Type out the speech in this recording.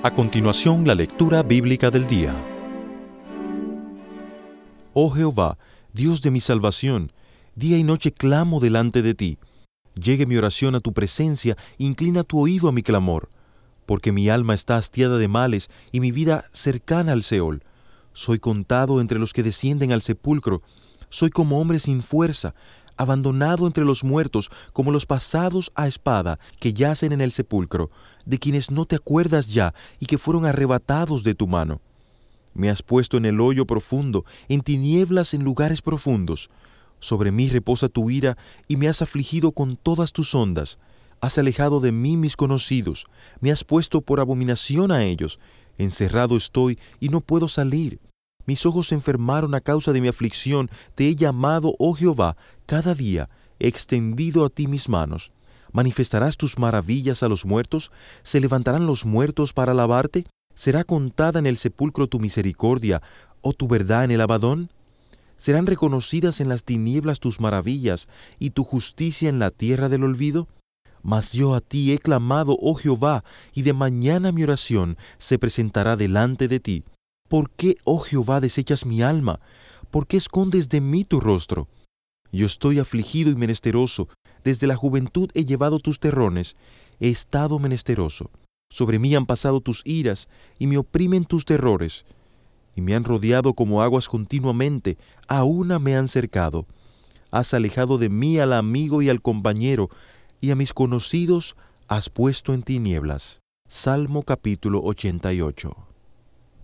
A continuación, la lectura bíblica del día. Oh Jehová, Dios de mi salvación, día y noche clamo delante de ti. Llegue mi oración a tu presencia, inclina tu oído a mi clamor, porque mi alma está hastiada de males y mi vida cercana al Seol. Soy contado entre los que descienden al sepulcro, soy como hombre sin fuerza, abandonado entre los muertos, como los pasados a espada que yacen en el sepulcro, de quienes no te acuerdas ya y que fueron arrebatados de tu mano. Me has puesto en el hoyo profundo, en tinieblas en lugares profundos. Sobre mí reposa tu ira y me has afligido con todas tus ondas. Has alejado de mí mis conocidos, me has puesto por abominación a ellos. Encerrado estoy y no puedo salir. Mis ojos se enfermaron a causa de mi aflicción. Te he llamado, oh Jehová, cada día. He extendido a ti mis manos. ¿Manifestarás tus maravillas a los muertos? ¿Se levantarán los muertos para alabarte? ¿Será contada en el sepulcro tu misericordia, o tu verdad en el Abadón? ¿Serán reconocidas en las tinieblas tus maravillas, y tu justicia en la tierra del olvido? Mas yo a ti he clamado, oh Jehová, y de mañana mi oración se presentará delante de ti. ¿Por qué, oh Jehová, desechas mi alma? ¿Por qué escondes de mí tu rostro? Yo estoy afligido y menesteroso. Desde la juventud he llevado tus terrones. He estado menesteroso. Sobre mí han pasado tus iras, y me oprimen tus terrores. Y me han rodeado como aguas continuamente, a una me han cercado. Has alejado de mí al amigo y al compañero, y a mis conocidos has puesto en tinieblas. Salmo capítulo 88.